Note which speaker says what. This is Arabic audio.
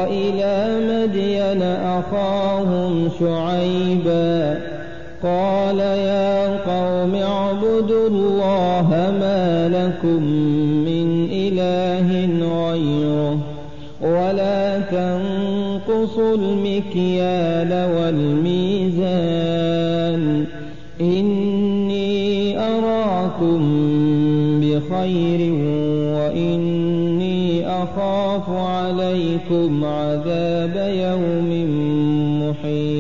Speaker 1: وإلى مدين أخاهم شعيبا قال يا قوم اعبدوا الله ما لكم من إله غيره ولا تنقصوا المكيال والميزان إني أراكم بخير وإني أخاف عليكم عذاب يوم محيط.